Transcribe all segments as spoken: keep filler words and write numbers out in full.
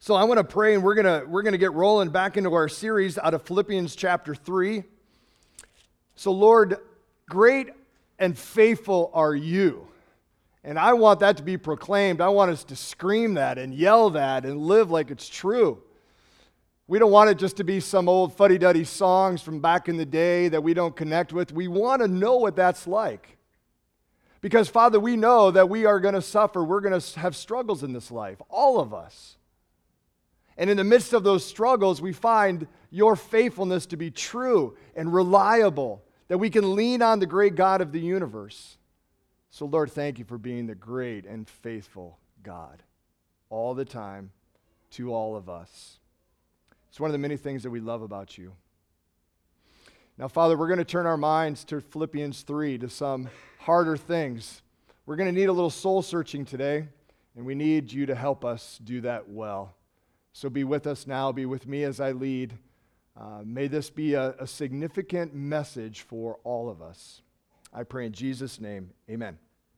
So I want to pray, and we're going to we're going to get rolling back into our series out of Philippians chapter three. So Lord, great and faithful are you. And I want that to be proclaimed. I want us to scream that and yell that and live like it's true. We don't want it just to be some old fuddy-duddy songs from back in the day that we don't connect with. We want to know what that's like. Because, Father, we know that we are going to suffer. We're going to have struggles in this life, all of us. And in the midst of those struggles, we find your faithfulness to be true and reliable, that we can lean on the great God of the universe. So, Lord, thank you for being the great and faithful God all the time to all of us. It's one of the many things that we love about you. Now, Father, we're going to turn our minds to Philippians three, to some harder things. We're going to need a little soul searching today, and we need you to help us do that well. So be with us now, be with me as I lead. Uh, may this be a, a significant message for all of us. I pray in Jesus' name, amen.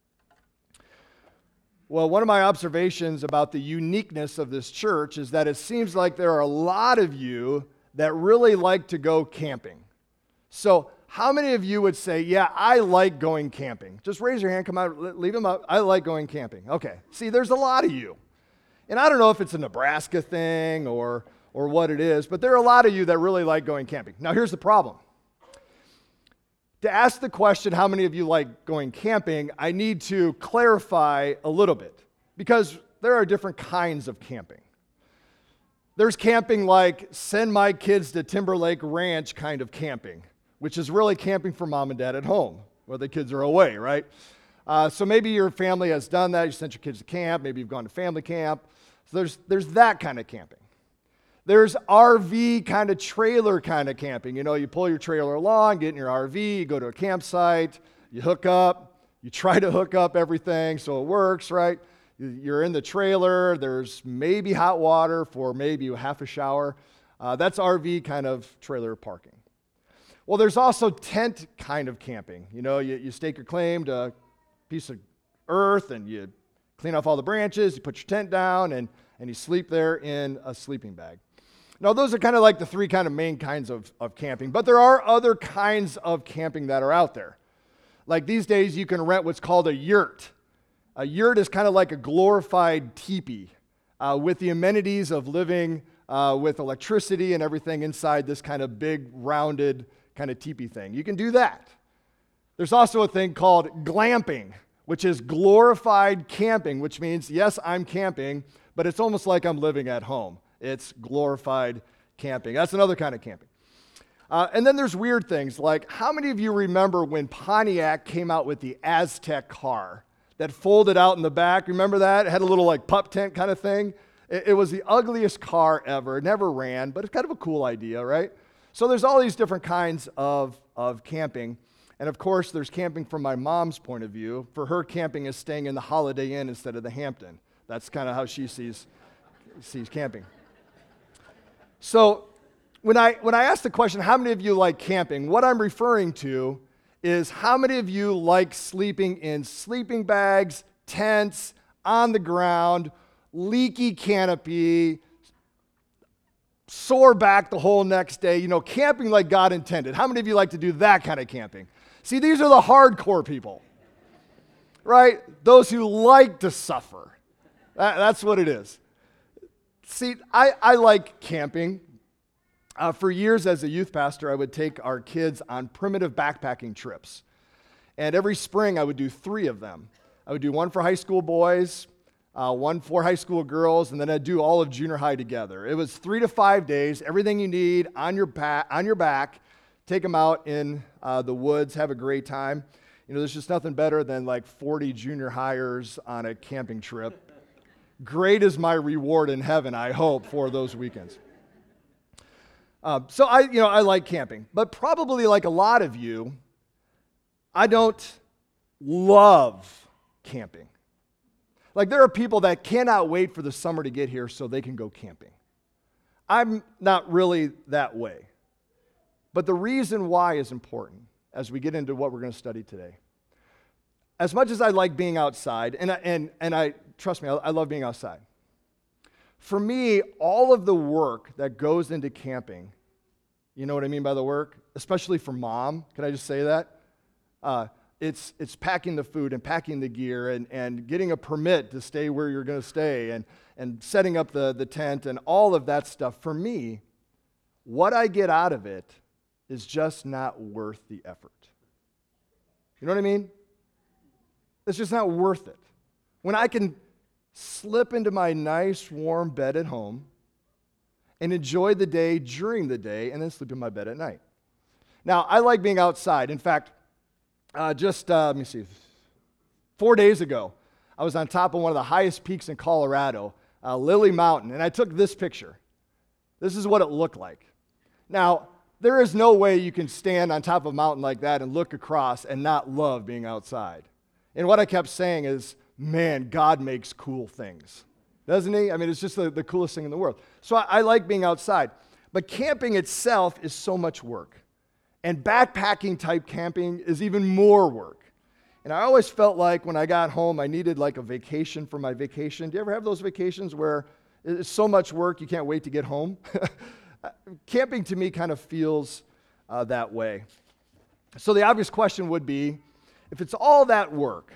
Well, one of my observations about the uniqueness of this church is that it seems like there are a lot of you that really like to go camping. So how many of you would say, yeah, I like going camping? Just raise your hand, come out, leave them up. I like going camping. Okay, see, there's a lot of you. And I don't know if it's a Nebraska thing or, or what it is, but there are a lot of you that really like going camping. Now, here's the problem. To ask the question, how many of you like going camping, I need to clarify a little bit, because there are different kinds of camping. There's camping like send my kids to Timberlake Ranch kind of camping, which is really camping for mom and dad at home, where the kids are away, right? Uh, so maybe your family has done that. You sent your kids to camp. Maybe you've gone to family camp. So there's, there's that kind of camping. There's R V kind of trailer kind of camping. You know, you pull your trailer along, get in your R V, you go to a campsite, you hook up, you try to hook up everything so it works, right? You're in the trailer, there's maybe hot water for maybe half a shower. Uh, that's R V kind of trailer parking. Well, there's also tent kind of camping. You know, you, you stake your claim to a piece of earth and you clean off all the branches, you put your tent down, and, and you sleep there in a sleeping bag. Now, those are kind of like the three kind of main kinds of, of camping, but there are other kinds of camping that are out there. Like these days, you can rent what's called a yurt. A yurt is kind of like a glorified teepee uh, with the amenities of living uh, with electricity and everything inside this kind of big, rounded kind of teepee thing. You can do that. There's also a thing called glamping, which is glorified camping, which means, yes, I'm camping, but it's almost like I'm living at home. It's glorified camping. That's another kind of camping. Uh, and then there's weird things like, how many of you remember when Pontiac came out with the Aztec car that folded out in the back? Remember that? It had a little like pup tent kind of thing. It, it was the ugliest car ever. It never ran, but it's kind of a cool idea, right? So there's all these different kinds of, of camping. And of course, there's camping from my mom's point of view. For her, camping is staying in the Holiday Inn instead of the Hampton. That's kind of how she sees, sees camping. So when I when I ask the question, how many of you like camping, what I'm referring to is how many of you like sleeping in sleeping bags, tents, on the ground, leaky canopy, sore back the whole next day, you know, camping like God intended. How many of you like to do that kind of camping? See, these are the hardcore people, right? Those who like to suffer. That, that's what it is. See, I, I like camping. Uh, for years as a youth pastor, I would take our kids on primitive backpacking trips. And every spring, I would do three of them. I would do one for high school boys, uh, one for high school girls, and then I'd do all of junior high together. It was three to five days, everything you need on your, pa- on your back. Take them out in uh, the woods, have a great time. You know, there's just nothing better than like forty junior hires on a camping trip. Great is my reward in heaven, I hope, for those weekends. Uh, so I, you know, I like camping, but probably like a lot of you, I don't love camping. Like there are people that cannot wait for the summer to get here so they can go camping. I'm not really that way. But the reason why is important as we get into what we're going to study today. As much as I like being outside, and I, and, and I trust me, I, I love being outside. For me, all of the work that goes into camping, you know what I mean by the work? Especially for mom, can I just say that? Uh, it's it's packing the food and packing the gear and, and getting a permit to stay where you're going to stay and, and setting up the, the tent and all of that stuff. For me, what I get out of it is just not worth the effort. You know what I mean? It's just not worth it. When I can slip into my nice warm bed at home and enjoy the day during the day and then sleep in my bed at night. Now, I like being outside. In fact, uh, just, uh, let me see, four days ago, I was on top of one of the highest peaks in Colorado, uh, Lily Mountain, and I took this picture. This is what it looked like. Now, there is no way you can stand on top of a mountain like that and look across and not love being outside. And what I kept saying is, man, God makes cool things, doesn't he? I mean, it's just the, the coolest thing in the world. So I, I like being outside. But camping itself is so much work. And backpacking type camping is even more work. And I always felt like when I got home, I needed like a vacation for my vacation. Do you ever have those vacations where it's so much work you can't wait to get home? Camping to me kind of feels uh, that way. So the obvious question would be, if it's all that work,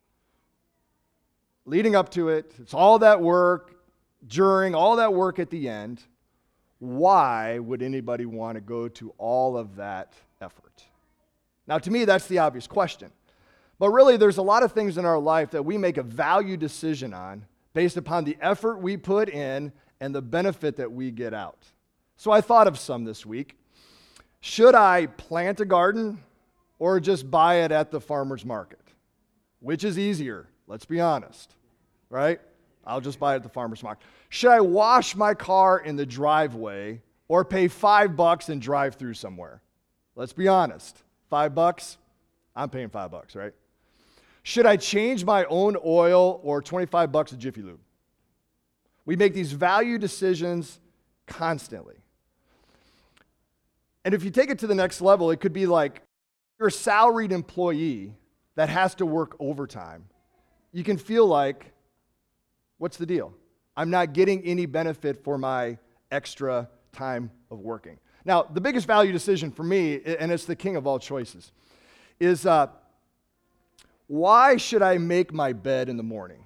leading up to it, it's all that work, during, all that work at the end, why would anybody want to go to all of that effort? Now, to me, that's the obvious question. But really, there's a lot of things in our life that we make a value decision on based upon the effort we put in and the benefit that we get out. So I thought of some this week. Should I plant a garden or just buy it at the farmer's market? Which is easier? Let's be honest, right? I'll just buy it at the farmer's market. Should I wash my car in the driveway or pay five bucks and drive through somewhere? Let's be honest. Five bucks? I'm paying five bucks, right? Should I change my own oil or twenty-five bucks a Jiffy Lube? We make these value decisions constantly. And if you take it to the next level, it could be like you're a salaried employee that has to work overtime. You can feel like, what's the deal? I'm not getting any benefit for my extra time of working. Now, the biggest value decision for me, and it's the king of all choices, is uh, why should I make my bed in the morning?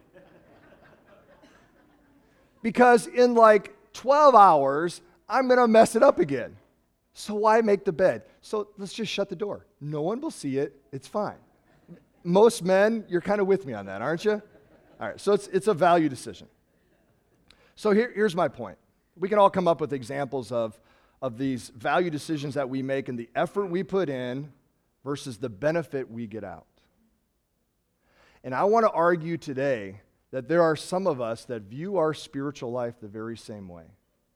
Because in like twelve hours, I'm going to mess it up again. So why make the bed? So let's just shut the door. No one will see it. It's fine. Most men, you're kind of with me on that, aren't you? All right, so it's, it's a value decision. So here, here's my point. We can all come up with examples of, of these value decisions that we make and the effort we put in versus the benefit we get out. And I want to argue today that there are some of us that view our spiritual life the very same way.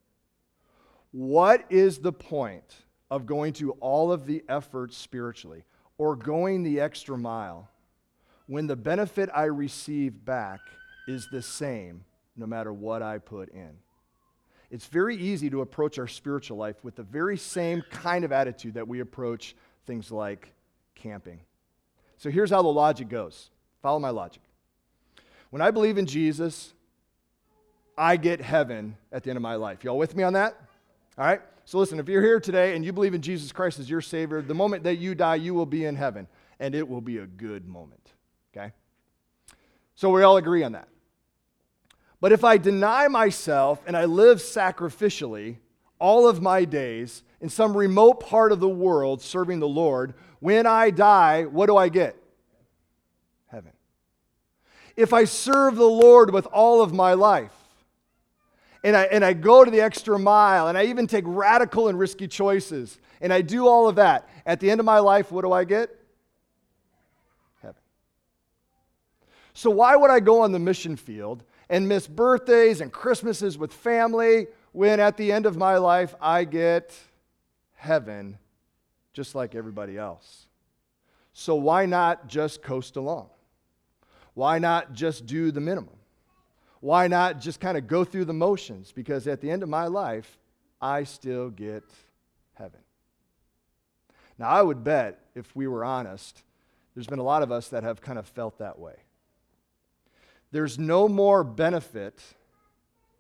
What is the point of going to all of the effort spiritually or going the extra mile when the benefit I receive back is the same no matter what I put in? It's very easy to approach our spiritual life with the very same kind of attitude that we approach things like camping. So here's how the logic goes. Follow my logic. When I believe in Jesus, I get heaven at the end of my life. Y'all with me on that? All right? So listen, if you're here today and you believe in Jesus Christ as your Savior, the moment that you die, you will be in heaven, and it will be a good moment, okay? So we all agree on that. But if I deny myself and I live sacrificially all of my days in some remote part of the world serving the Lord, when I die, what do I get? Heaven. If I serve the Lord with all of my life, and I, and I go to the extra mile, and I even take radical and risky choices, and I do all of that, at the end of my life, what do I get? Heaven. So why would I go on the mission field and miss birthdays and Christmases with family when at the end of my life I get heaven just like everybody else? So why not just coast along? Why not just do the minimum? Why not just kind of go through the motions? Because at the end of my life, I still get heaven. Now, I would bet, if we were honest, there's been a lot of us that have kind of felt that way. There's no more benefit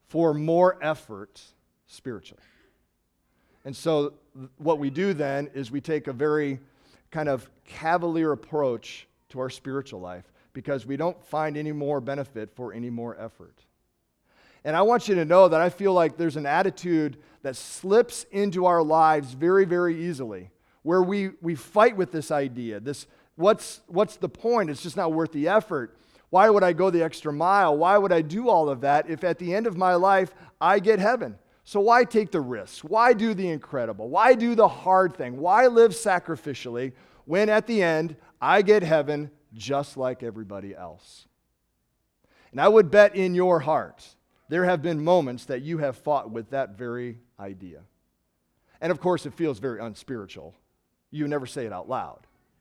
for more effort spiritually. And so th- what we do then is we take a very kind of cavalier approach to our spiritual life because we don't find any more benefit for any more effort. And I want you to know that I feel like there's an attitude that slips into our lives very, very easily, where we, we fight with this idea, this what's, what's the point? It's just not worth the effort. Why would I go the extra mile? Why would I do all of that if at the end of my life I get heaven? So why take the risks? Why do the incredible? Why do the hard thing? Why live sacrificially when at the end I get heaven just like everybody else? And I would bet in your heart there have been moments that you have fought with that very idea. And of course, it feels very unspiritual. You never say it out loud.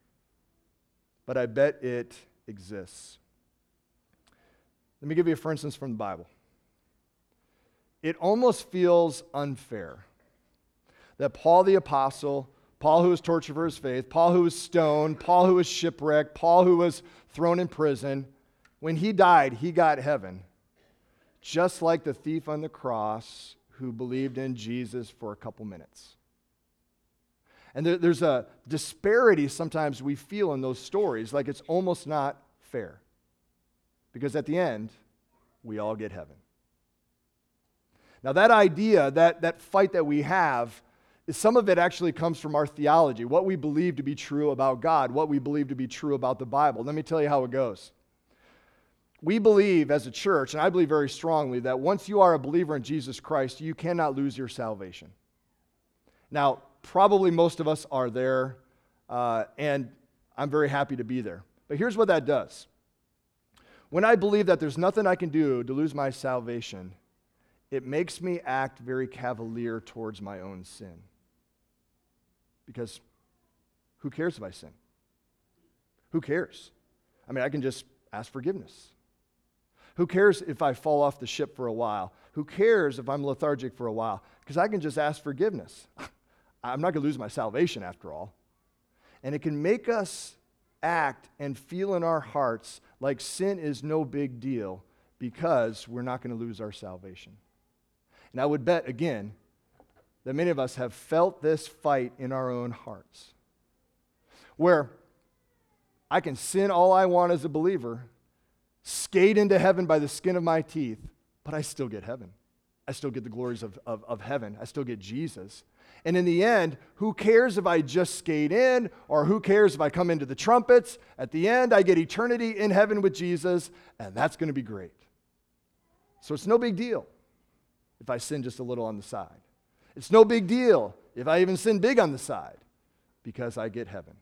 But I bet it exists. Let me give you a for instance from the Bible. It almost feels unfair that Paul the Apostle, Paul who was tortured for his faith, Paul who was stoned, Paul who was shipwrecked, Paul who was thrown in prison, when he died, he got heaven. Just like the thief on the cross who believed in Jesus for a couple minutes. And there, there's a disparity sometimes we feel in those stories, like it's almost not fair. Because at the end, we all get heaven. Now that idea, that, that fight that we have, is some of it actually comes from our theology, what we believe to be true about God, what we believe to be true about the Bible. Let me tell you how it goes. We believe as a church, and I believe very strongly, that once you are a believer in Jesus Christ, you cannot lose your salvation. Now, probably most of us are there, uh, and I'm very happy to be there. But here's what that does. When I believe that there's nothing I can do to lose my salvation, it makes me act very cavalier towards my own sin. Because who cares if I sin? Who cares? I mean, I can just ask forgiveness. Who cares if I fall off the ship for a while? Who cares if I'm lethargic for a while? Because I can just ask forgiveness. I'm not going to lose my salvation after all. And it can make us act and feel in our hearts like sin is no big deal because we're not going to lose our salvation. And I would bet, again, that many of us have felt this fight in our own hearts, where I can sin all I want as a believer, skate into heaven by the skin of my teeth, but I still get heaven. I still get the glories of, of, of heaven. I still get Jesus. And in the end, who cares if I just skate in, or who cares if I come into the trumpets? At the end, I get eternity in heaven with Jesus, and that's going to be great. So it's no big deal if I sin just a little on the side. It's no big deal if I even sin big on the side, because I get heaven.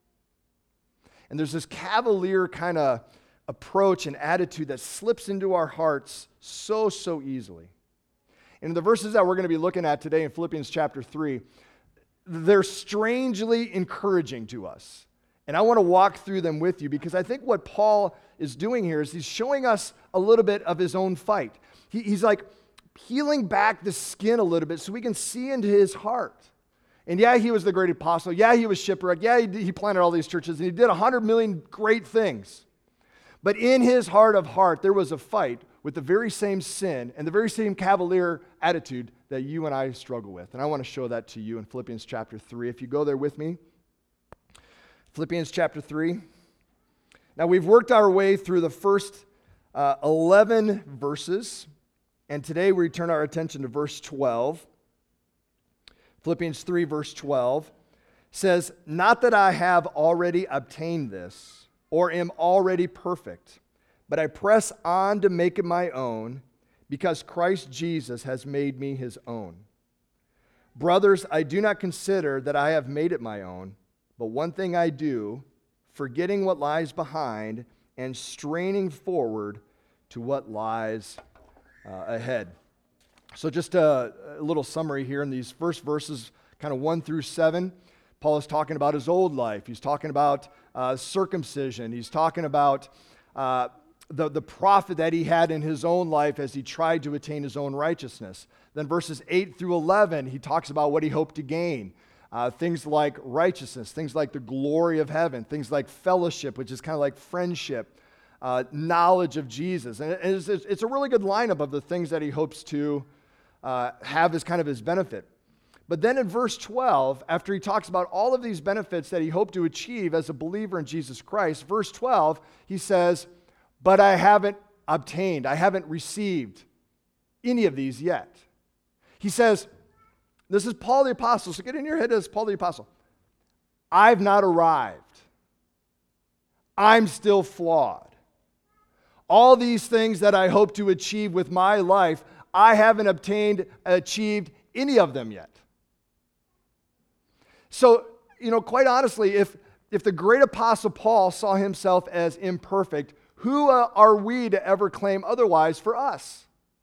And there's this cavalier kind of approach and attitude that slips into our hearts so, so easily. And the verses that we're going to be looking at today in Philippians chapter three, they're strangely encouraging to us. And I want to walk through them with you because I think what Paul is doing here is he's showing us a little bit of his own fight. He, he's like peeling back the skin a little bit so we can see into his heart. And yeah, he was the great apostle. Yeah, he was shipwrecked. Yeah, he, he planted all these churches and he did a hundred million great things. But in his heart of heart, there was a fight with the very same sin and the very same cavalier attitude that you and I struggle with. And I want to show that to you in Philippians chapter three. If you go there with me, Philippians chapter three. Now, we've worked our way through the first uh, eleven verses, and today we turn our attention to verse twelve. Philippians three, verse twelve says, "Not that I have already obtained this, or am already perfect, but I press on to make it my own, because Christ Jesus has made me his own. Brothers, I do not consider that I have made it my own, but one thing I do, forgetting what lies behind and straining forward to what lies uh, ahead." So just a, a little summary here in these first verses, kind of one through seven. Paul is talking about his old life. He's talking about uh, circumcision. He's talking about uh, the, the profit that he had in his own life as he tried to attain his own righteousness. Then verses eight through eleven, he talks about what he hoped to gain. Uh, things like righteousness, things like the glory of heaven, things like fellowship, which is kind of like friendship, uh, knowledge of Jesus. And it's, it's a really good lineup of the things that he hopes to uh, have as kind of his benefit. But then in verse twelve, after he talks about all of these benefits that he hoped to achieve as a believer in Jesus Christ, verse twelve, he says, but I haven't obtained, I haven't received any of these yet. He says, this is Paul the Apostle, so get in your head as Paul the Apostle. I've not arrived. I'm still flawed. All these things that I hope to achieve with my life, I haven't obtained, achieved any of them yet. So, you know, quite honestly, if, if the great apostle Paul saw himself as imperfect, who uh, are we to ever claim otherwise for us?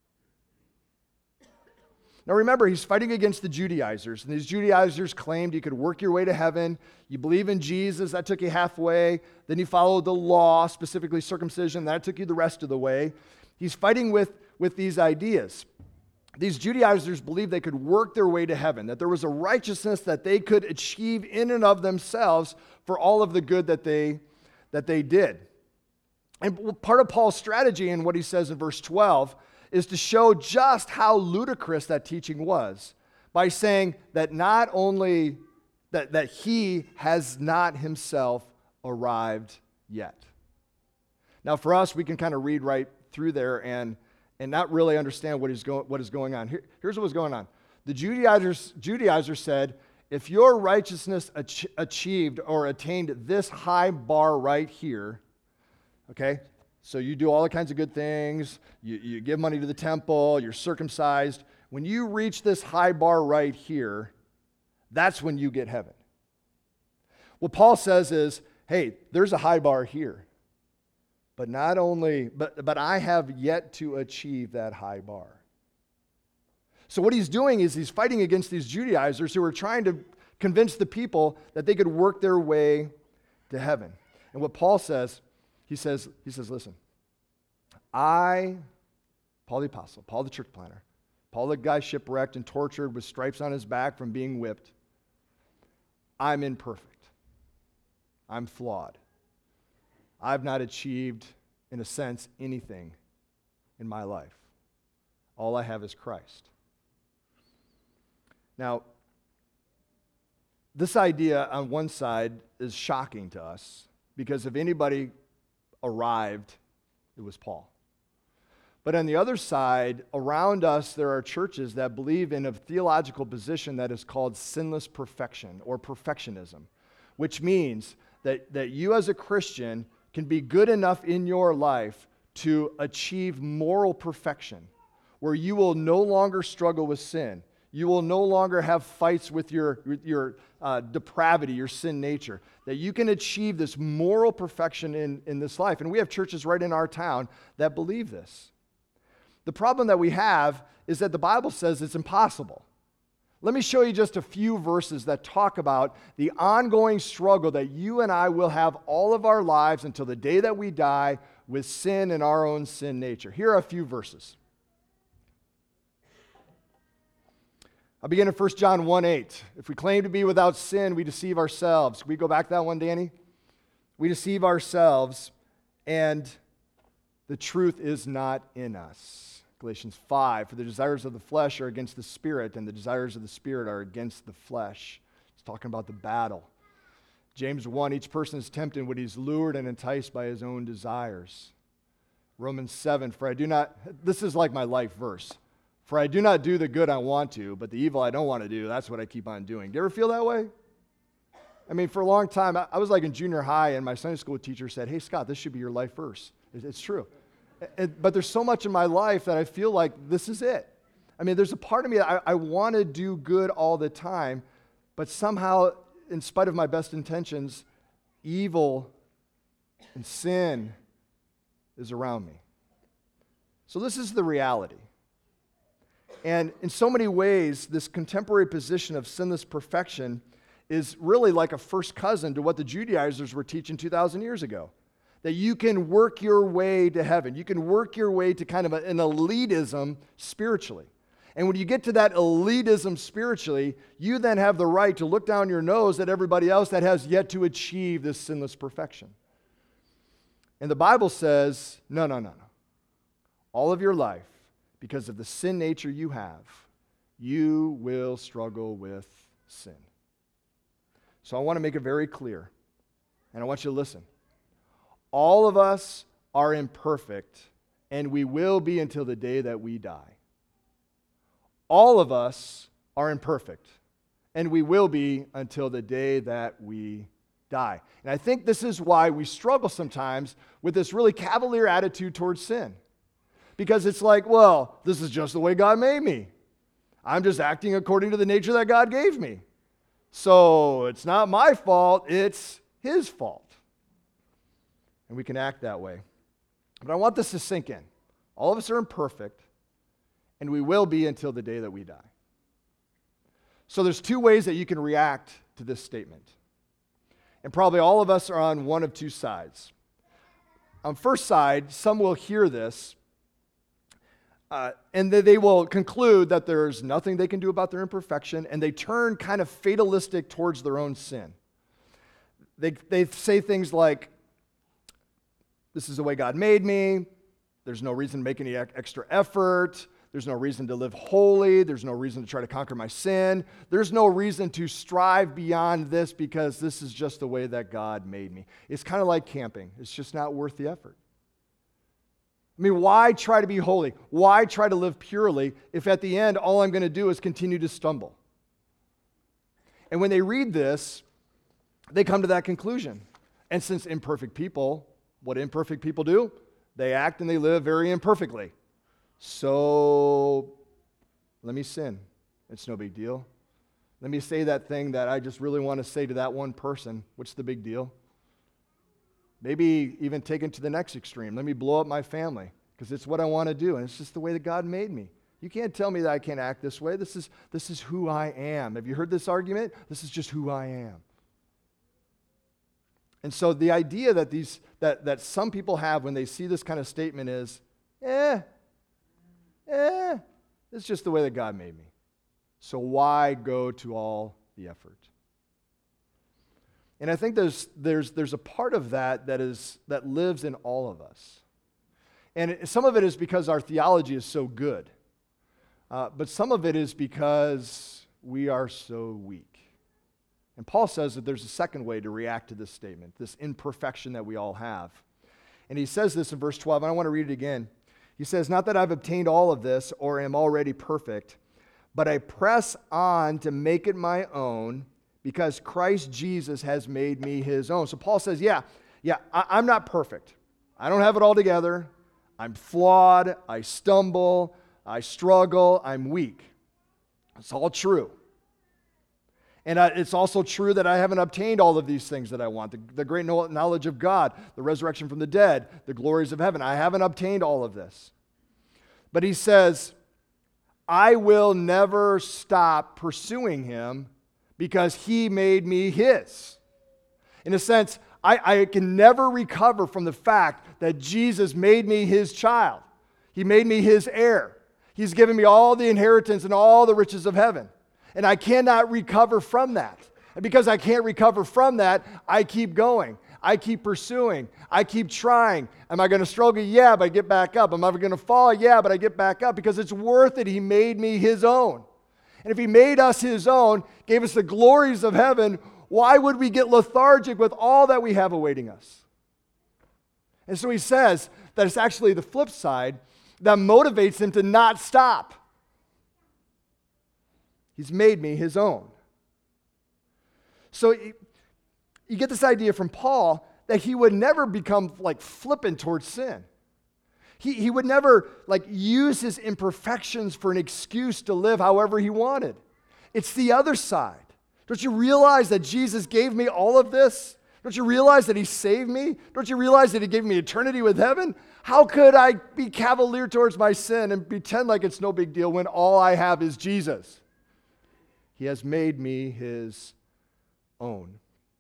Now remember, he's fighting against the Judaizers, and these Judaizers claimed you could work your way to heaven. You believe in Jesus, that took you halfway. Then you followed the law, specifically circumcision, that took you the rest of the way. He's fighting with, with these ideas. These Judaizers believed they could work their way to heaven, that there was a righteousness that they could achieve in and of themselves for all of the good that they, that they did. And part of Paul's strategy in what he says in verse twelve is to show just how ludicrous that teaching was by saying that not only that, that he has not himself arrived yet. Now for us, we can kind of read right through there and and not really understand what is, go- what is going on. Here, here's what was going on. The Judaizers, Judaizers said, if your righteousness ach- achieved or attained this high bar right here, okay, so you do all the kinds of good things, you, you give money to the temple, you're circumcised. When you reach this high bar right here, that's when you get heaven. What Paul says is, hey, there's a high bar here. But not only, but, but I have yet to achieve that high bar. So what he's doing is he's fighting against these Judaizers who are trying to convince the people that they could work their way to heaven. And what Paul says, he says, he says, listen, I, Paul the Apostle, Paul the church planner, Paul the guy shipwrecked and tortured with stripes on his back from being whipped, I'm imperfect. I'm flawed. I've not achieved, in a sense, anything in my life. All I have is Christ. Now, this idea on one side is shocking to us because if anybody arrived, it was Paul. But on the other side, around us, there are churches that believe in a theological position that is called sinless perfection or perfectionism, which means that, that you as a Christian can be good enough in your life to achieve moral perfection, where you will no longer struggle with sin. You will no longer have fights with your, with your uh, depravity, your sin nature. That you can achieve this moral perfection in, in this life. And we have churches right in our town that believe this. The problem that we have is that the Bible says it's impossible. Let me show you just a few verses that talk about the ongoing struggle that you and I will have all of our lives until the day that we die with sin and our own sin nature. Here are a few verses. I'll begin in First John one eight. If we claim to be without sin, we deceive ourselves. Can we go back to that one, Danny? We deceive ourselves, and the truth is not in us. Galatians five, for the desires of the flesh are against the spirit, and the desires of the spirit are against the flesh. It's talking about the battle. James one, each person is tempted when he's lured and enticed by his own desires. Romans seven, for I do not, this is like my life verse, for I do not do the good I want to, but the evil I don't want to do, that's what I keep on doing. Do you ever feel that way? I mean, for a long time, I was like in junior high, and my Sunday school teacher said, hey, Scott, this should be your life verse. It's true. But there's so much in my life that I feel like this is it. I mean, there's a part of me that I, I want to do good all the time, but somehow, in spite of my best intentions, evil and sin is around me. So this is the reality. And in so many ways, this contemporary position of sinless perfection is really like a first cousin to what the Judaizers were teaching two thousand years ago. That you can work your way to heaven. You can work your way to kind of an elitism spiritually. And when you get to that elitism spiritually, you then have the right to look down your nose at everybody else that has yet to achieve this sinless perfection. And the Bible says, no, no, no, no. All of your life, because of the sin nature you have, you will struggle with sin. So I want to make it very clear, and I want you to listen. All of us are imperfect, and we will be until the day that we die. All of us are imperfect, and we will be until the day that we die. And I think this is why we struggle sometimes with this really cavalier attitude towards sin. Because it's like, well, this is just the way God made me. I'm just acting according to the nature that God gave me. So it's not my fault, it's His fault. And we can act that way. But I want this to sink in. All of us are imperfect, and we will be until the day that we die. So there's two ways that you can react to this statement. And probably all of us are on one of two sides. On first side, some will hear this, uh, and they will conclude that there's nothing they can do about their imperfection, and they turn kind of fatalistic towards their own sin. They, they say things like, this is the way God made me, there's no reason to make any extra effort, there's no reason to live holy, there's no reason to try to conquer my sin, there's no reason to strive beyond this because this is just the way that God made me. It's kind of like camping. It's just not worth the effort. I mean, why try to be holy? Why try to live purely if at the end all I'm going to do is continue to stumble? And when they read this, they come to that conclusion. And since imperfect people, what imperfect people do? They act and they live very imperfectly. So let me sin. It's no big deal. Let me say that thing that I just really want to say to that one person. What's the big deal? Maybe even take it to the next extreme. Let me blow up my family because it's what I want to do, and it's just the way that God made me. You can't tell me that I can't act this way. This is, this is who I am. Have you heard this argument? This is just who I am. And so the idea that these that, that some people have when they see this kind of statement is, eh, eh, it's just the way that God made me. So why go to all the effort? And I think there's there's there's a part of that that is that lives in all of us. And it, some of it is because our theology is so good. Uh, but some of it is because we are so weak. And Paul says that there's a second way to react to this statement, this imperfection that we all have. And he says this in verse twelve, and I want to read it again. He says, "Not that I've obtained all of this or am already perfect, but I press on to make it my own because Christ Jesus has made me His own." So Paul says, yeah, yeah, I, I'm not perfect. I don't have it all together. I'm flawed. I stumble. I struggle. I'm weak. It's all true. And I, it's also true that I haven't obtained all of these things that I want. The, the great knowledge of God, the resurrection from the dead, the glories of heaven. I haven't obtained all of this. But he says, I will never stop pursuing Him because He made me His. In a sense, I, I can never recover from the fact that Jesus made me His child. He made me His heir. He's given me all the inheritance and all the riches of heaven. And I cannot recover from that. And because I can't recover from that, I keep going. I keep pursuing. I keep trying. Am I going to struggle? Yeah, but I get back up. Am I going to fall? Yeah, but I get back up because it's worth it. He made me His own. And if He made us His own, gave us the glories of heaven, why would we get lethargic with all that we have awaiting us? And so he says that it's actually the flip side that motivates him to not stop. He's made me His own. So you get this idea from Paul that he would never become like flippant towards sin. He, he would never like use his imperfections for an excuse to live however he wanted. It's the other side. Don't you realize that Jesus gave me all of this? Don't you realize that He saved me? Don't you realize that He gave me eternity with heaven? How could I be cavalier towards my sin and pretend like it's no big deal when all I have is Jesus? He has made me His own.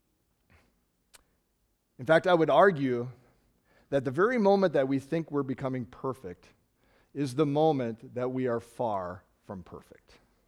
In fact, I would argue that the very moment that we think we're becoming perfect is the moment that we are far from perfect.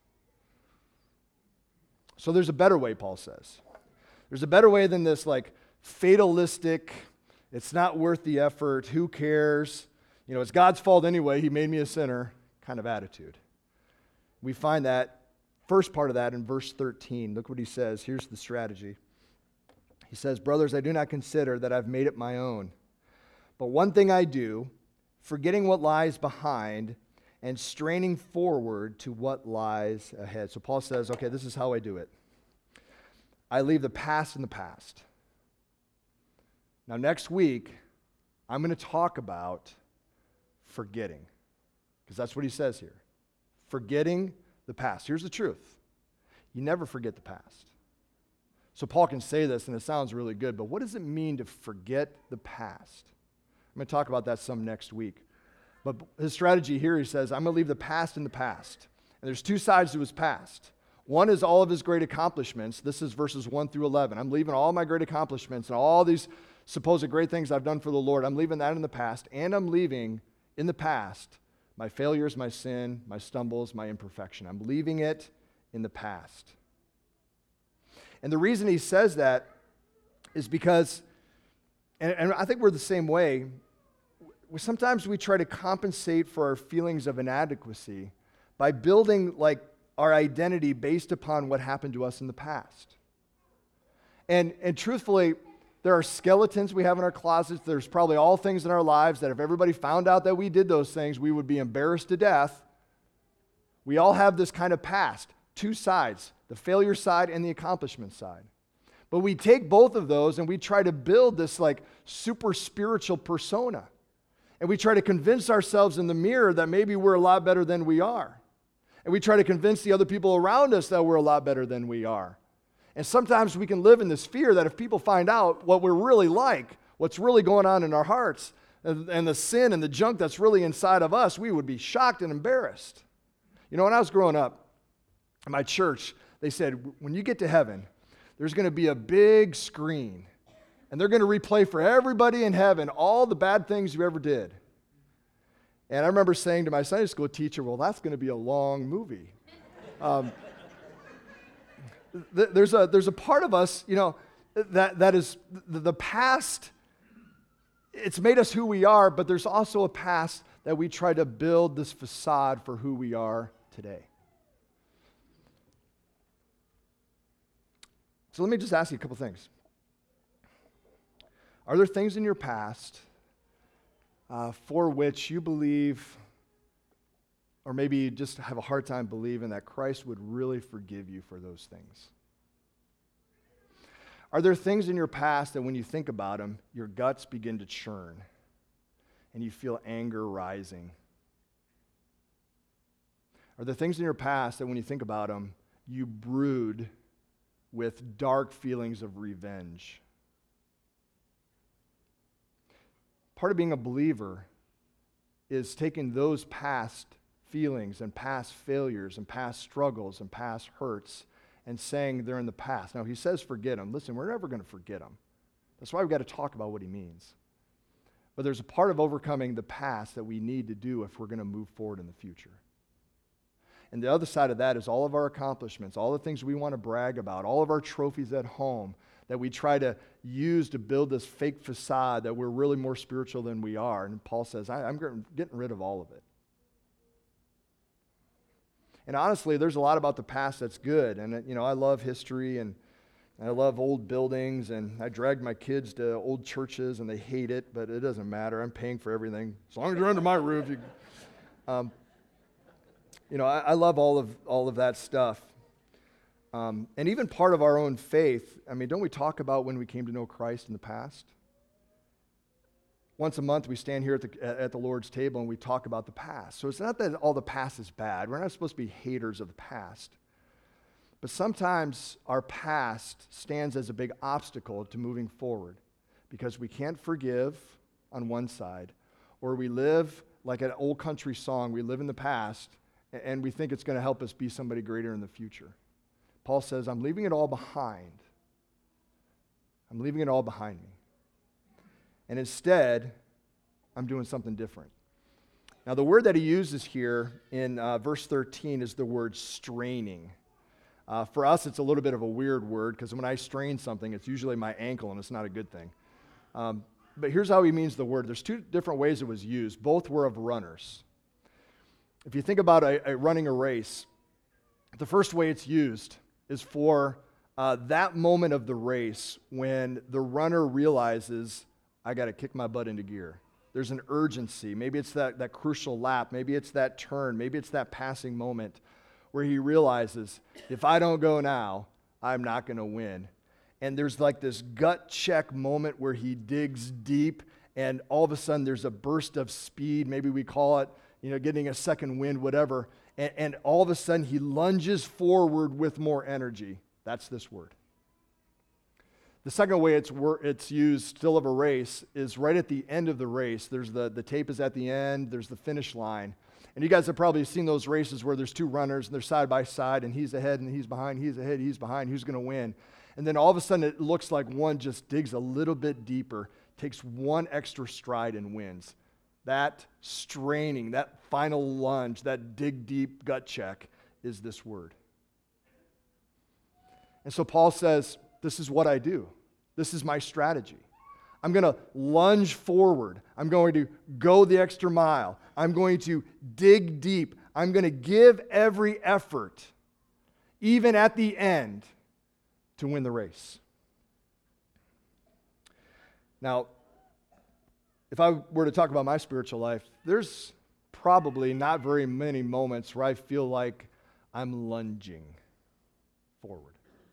So there's a better way, Paul says. There's a better way than this like fatalistic, It's not worth the effort. Who cares? You know, it's God's fault anyway. He made me a sinner kind of attitude. We find that first part of that in verse thirteen. Look what he says. Here's the strategy. He says, brothers, I do not consider that I've made it my own. But one thing I do, forgetting what lies behind and straining forward to what lies ahead. So Paul says, okay, this is how I do it. I leave the past in the past. Now, next week, I'm going to talk about forgetting, because that's what he says here. Forgetting the past. Here's the truth. You never forget the past. So Paul can say this, and it sounds really good, but what does it mean to forget the past? I'm going to talk about that some next week. But his strategy here, he says, I'm going to leave the past in the past. And there's two sides to his past. One is all of his great accomplishments. This is verses one through eleven. I'm leaving all my great accomplishments and all these supposed great things I've done for the Lord. I'm leaving that in the past, and I'm leaving in the past my failures, my sin, my stumbles, my imperfection. I'm leaving it in the past. And the reason he says that is because, and, and I think we're the same way, sometimes we try to compensate for our feelings of inadequacy by building like our identity based upon what happened to us in the past. And, and truthfully, there are skeletons we have in our closets. There's probably all things in our lives that if everybody found out that we did those things, we would be embarrassed to death. We all have this kind of past, two sides, the failure side and the accomplishment side. But we take both of those and we try to build this like super spiritual persona. And we try to convince ourselves in the mirror that maybe we're a lot better than we are. And we try to convince the other people around us that we're a lot better than we are. And sometimes we can live in this fear that if people find out what we're really like, what's really going on in our hearts, and, and the sin and the junk that's really inside of us, we would be shocked and embarrassed. You know, when I was growing up, in my church, they said, when you get to heaven, there's going to be a big screen, and they're going to replay for everybody in heaven all the bad things you ever did. And I remember saying to my Sunday school teacher, well, that's going to be a long movie. Um, th- there's a there's a part of us, you know, that that is the, the past. It's made us who we are, but there's also a past that we try to build this facade for who we are today. So let me just ask you a couple things. Are there things in your past uh, for which you believe, or maybe you just have a hard time believing that Christ would really forgive you for those things? Are there things in your past that when you think about them, your guts begin to churn and you feel anger rising? Are there things in your past that when you think about them, you brood with dark feelings of revenge? Part of being a believer is taking those past feelings and past failures and past struggles and past hurts and saying they're in the past. Now, he says forget them. Listen, we're never going to forget them. That's why we've got to talk about what he means. But there's a part of overcoming the past that we need to do if we're going to move forward in the future. And the other side of that is all of our accomplishments, all the things we want to brag about, all of our trophies at home that we try to use to build this fake facade that we're really more spiritual than we are. And Paul says, I, I'm getting rid of all of it. And honestly, there's a lot about the past that's good. And, you know, I love history and I love old buildings. And I dragged my kids to old churches and they hate it, but it doesn't matter. I'm paying for everything. As long as you're under my roof. You, um, you know, I, I love all of all of that stuff. Um, and even part of our own faith, I mean, don't we talk about when we came to know Christ in the past? Once a month, we stand here at the, at the Lord's table and we talk about the past. So it's not that all the past is bad. We're not supposed to be haters of the past. But sometimes our past stands as a big obstacle to moving forward because we can't forgive on one side, or we live like an old country song. We live in the past and we think it's going to help us be somebody greater in the future. Paul says, I'm leaving it all behind. I'm leaving it all behind me. And instead, I'm doing something different. Now, the word that he uses here in uh, verse thirteen is the word straining. Uh, for us, it's a little bit of a weird word because when I strain something, it's usually my ankle, and it's not a good thing. Um, but here's how he means the word. There's two different ways it was used. Both were of runners. If you think about a, a running a race, the first way it's used is for uh, that moment of the race when the runner realizes, I got to kick my butt into gear. There's an urgency. Maybe it's that, that crucial lap. Maybe it's that turn. Maybe it's that passing moment where he realizes, if I don't go now, I'm not going to win. And there's like this gut check moment where he digs deep, and all of a sudden there's a burst of speed. Maybe we call it, you know, getting a second wind, whatever. And, and all of a sudden he lunges forward with more energy. That's this word. The second way it's wor- it's used still of a race is right at the end of the race. There's the, the tape is at the end. There's the finish line. And you guys have probably seen those races where there's two runners and they're side by side, and he's ahead and he's behind, he's ahead, he's behind, who's going to win? And then all of a sudden it looks like one just digs a little bit deeper, takes one extra stride and wins. That straining, that final lunge, that dig deep gut check is this word. And so Paul says, this is what I do. This is my strategy. I'm going to lunge forward. I'm going to go the extra mile. I'm going to dig deep. I'm going to give every effort, even at the end, to win the race. Now, if I were to talk about my spiritual life, there's probably not very many moments where I feel like I'm lunging forward.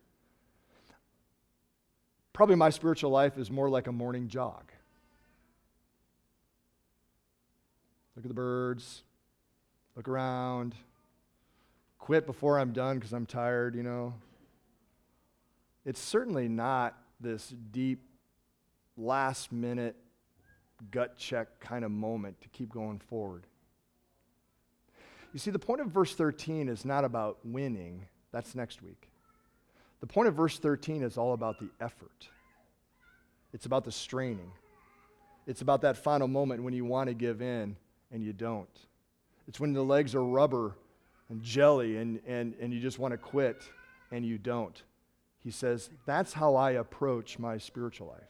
Probably my spiritual life is more like a morning jog. Look at the birds, look around, quit before I'm done because I'm tired, you know. It's certainly not this deep, last-minute, gut check kind of moment to keep going forward. You see, the point of verse thirteen is not about winning. That's next week. The point of verse thirteen is all about the effort. It's about the straining. It's about that final moment when you want to give in and you don't. It's when the legs are rubber and jelly and, and, and you just want to quit and you don't. He says, that's how I approach my spiritual life.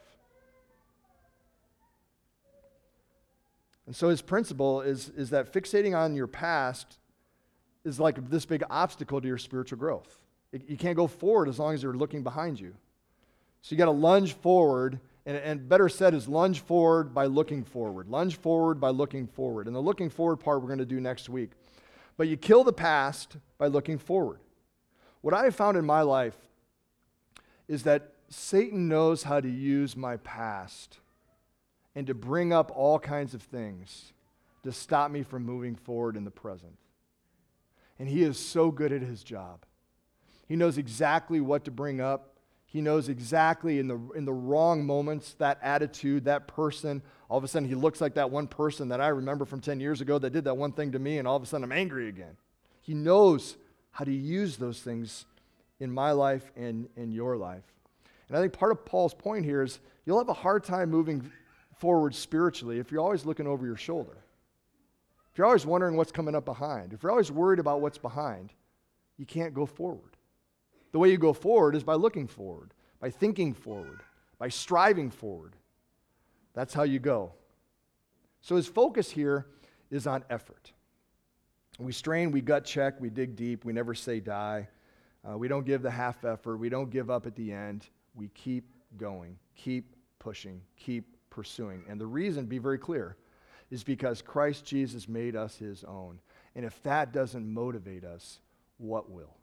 And so his principle is, is that fixating on your past is like this big obstacle to your spiritual growth. You can't go forward as long as you're looking behind you. So you got to lunge forward, and, and better said is lunge forward by looking forward. Lunge forward by looking forward. And the looking forward part we're going to do next week. But you kill the past by looking forward. What I have found in my life is that Satan knows how to use my past and to bring up all kinds of things to stop me from moving forward in the present. And he is so good at his job. He knows exactly what to bring up. He knows exactly in the in the wrong moments, that attitude, that person, all of a sudden he looks like that one person that I remember from ten years ago that did that one thing to me, and all of a sudden I'm angry again. He knows how to use those things in my life and in your life. And I think part of Paul's point here is you'll have a hard time moving forward spiritually if you're always looking over your shoulder. If you're always wondering what's coming up behind, if you're always worried about what's behind, you can't go forward. The way you go forward is by looking forward, by thinking forward, by striving forward. That's how you go. So his focus here is on effort. We strain, we gut check, we dig deep, we never say die. Uh, we don't give the half effort, we don't give up at the end. We keep going, keep pushing, keep pursuing. And the reason, be very clear, is because Christ Jesus made us his own. And if that doesn't motivate us, what will?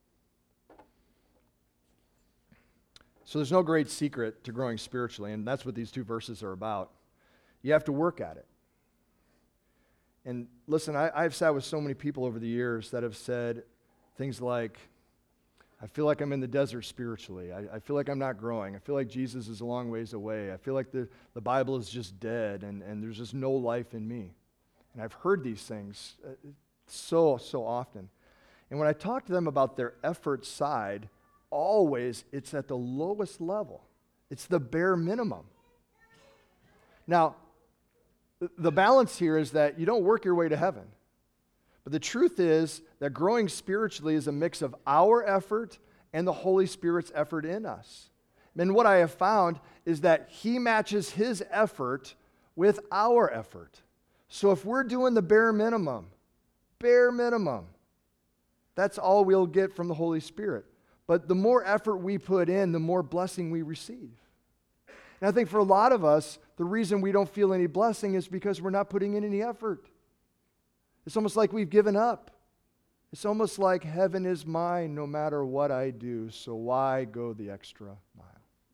So there's no great secret to growing spiritually, and that's what these two verses are about. You have to work at it. And listen, I, I've sat with so many people over the years that have said things like, I feel like I'm in the desert spiritually. I, I feel like I'm not growing. I feel like Jesus is a long ways away. I feel like the, the Bible is just dead, and, and there's just no life in me. And I've heard these things uh, so, so often. And when I talk to them about their effort side, always it's at the lowest level. It's the bare minimum. Now, the balance here is that you don't work your way to heaven. But the truth is that growing spiritually is a mix of our effort and the Holy Spirit's effort in us. And what I have found is that he matches his effort with our effort. So if we're doing the bare minimum, bare minimum, that's all we'll get from the Holy Spirit. But the more effort we put in, the more blessing we receive. And I think for a lot of us, the reason we don't feel any blessing is because we're not putting in any effort. It's almost like we've given up. It's almost like heaven is mine no matter what I do, so why go the extra mile?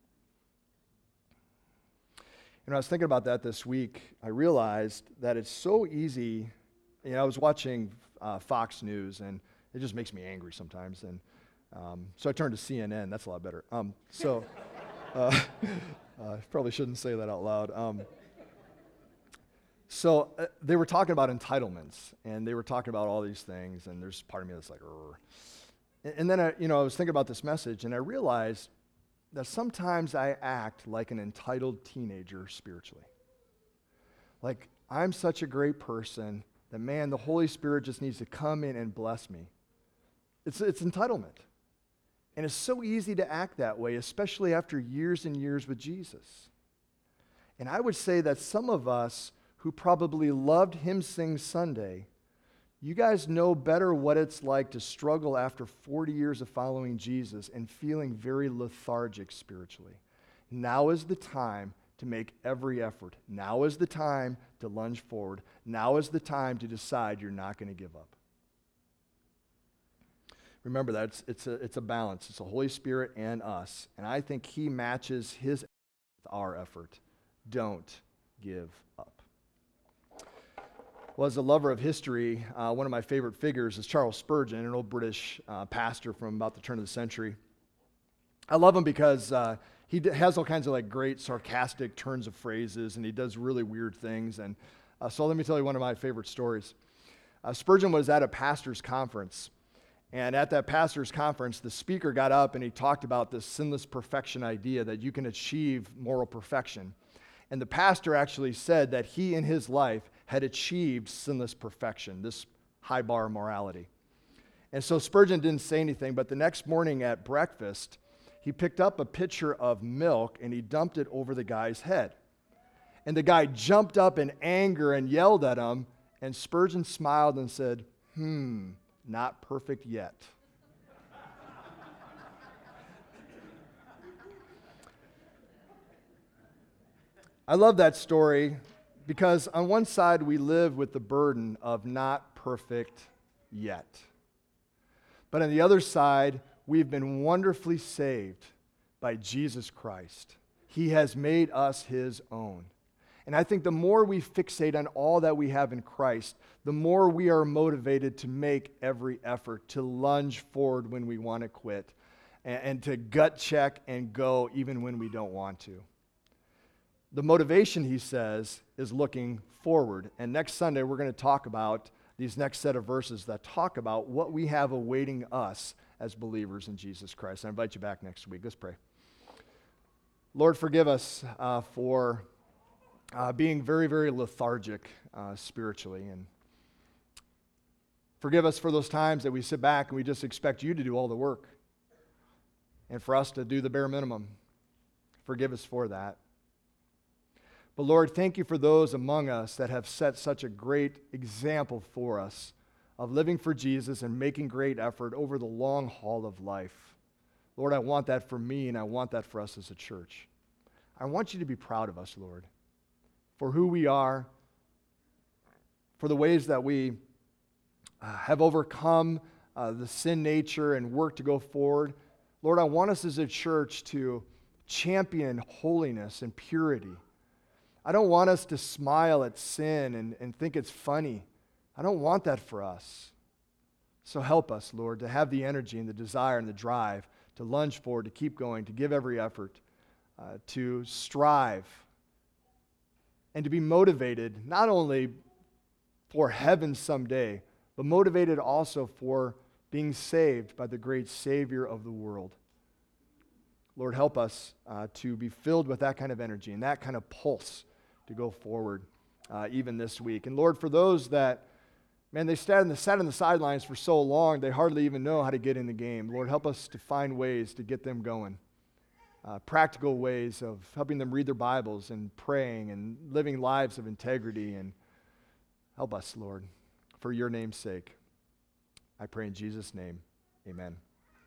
You know, I was thinking about that this week. I realized that it's so easy. You know, I was watching uh, Fox News, and it just makes me angry sometimes. And um, so I turned to C N N. That's a lot better. Um, so uh, I probably shouldn't say that out loud. Um, so uh, they were talking about entitlements, and they were talking about all these things, and there's part of me that's like, Rrr. And, and then I, you know, I was thinking about this message, and I realized that sometimes I act like an entitled teenager spiritually. Like, I'm such a great person that, man, the Holy Spirit just needs to come in and bless me. It's, it's entitlement. And it's so easy to act that way, especially after years and years with Jesus. And I would say that some of us who probably loved Hymn Sing Sunday, you guys know better what it's like to struggle after forty years of following Jesus and feeling very lethargic spiritually. Now is the time to make every effort. Now is the time to lunge forward. Now is the time to decide you're not going to give up. Remember that it's, it's, a, it's a balance. It's the Holy Spirit and us. And I think He matches His effort with our effort. Don't give up. Well, as a lover of history, uh, one of my favorite figures is Charles Spurgeon, an old British uh, pastor from about the turn of the century. I love him because uh, he d- has all kinds of like great sarcastic turns of phrases, and he does really weird things. And uh, so let me tell you one of my favorite stories. Uh, Spurgeon was at a pastor's conference, and at that pastor's conference, the speaker got up and he talked about this sinless perfection idea that you can achieve moral perfection. And the pastor actually said that he in his life had achieved sinless perfection, this high bar of morality. And so Spurgeon didn't say anything, but the next morning at breakfast, he picked up a pitcher of milk and he dumped it over the guy's head. And the guy jumped up in anger and yelled at him, and Spurgeon smiled and said, hmm, not perfect yet. I love that story because on one side we live with the burden of not perfect yet. But on the other side, we've been wonderfully saved by Jesus Christ. He has made us His own. And I think the more we fixate on all that we have in Christ, the more we are motivated to make every effort, to lunge forward when we want to quit, and, and to gut check and go even when we don't want to. The motivation, he says, is looking forward. And next Sunday, we're going to talk about these next set of verses that talk about what we have awaiting us as believers in Jesus Christ. I invite you back next week. Let's pray. Lord, forgive us uh, for uh, being very, very lethargic uh, spiritually. And forgive us for those times that we sit back and we just expect you to do all the work and for us to do the bare minimum. Forgive us for that. But Lord, thank you for those among us that have set such a great example for us of living for Jesus and making great effort over the long haul of life. Lord, I want that for me, and I want that for us as a church. I want you to be proud of us, Lord, for who we are, for the ways that we uh, have overcome uh, the sin nature and work to go forward. Lord, I want us as a church to champion holiness and purity. I don't want us to smile at sin and, and think it's funny. I don't want that for us. So help us, Lord, to have the energy and the desire and the drive to lunge forward, to keep going, to give every effort, uh, to strive, and to be motivated not only for heaven someday, but motivated also for being saved by the great Savior of the world. Lord, help us uh, to be filled with that kind of energy and that kind of pulse to go forward uh, even this week. And Lord, for those that, man, they sat in, the, sat on the sidelines for so long, they hardly even know how to get in the game. Lord, help us to find ways to get them going. uh, practical ways of helping them read their Bibles and praying and living lives of integrity. And help us, Lord, for your name's sake. I pray in Jesus' name, amen.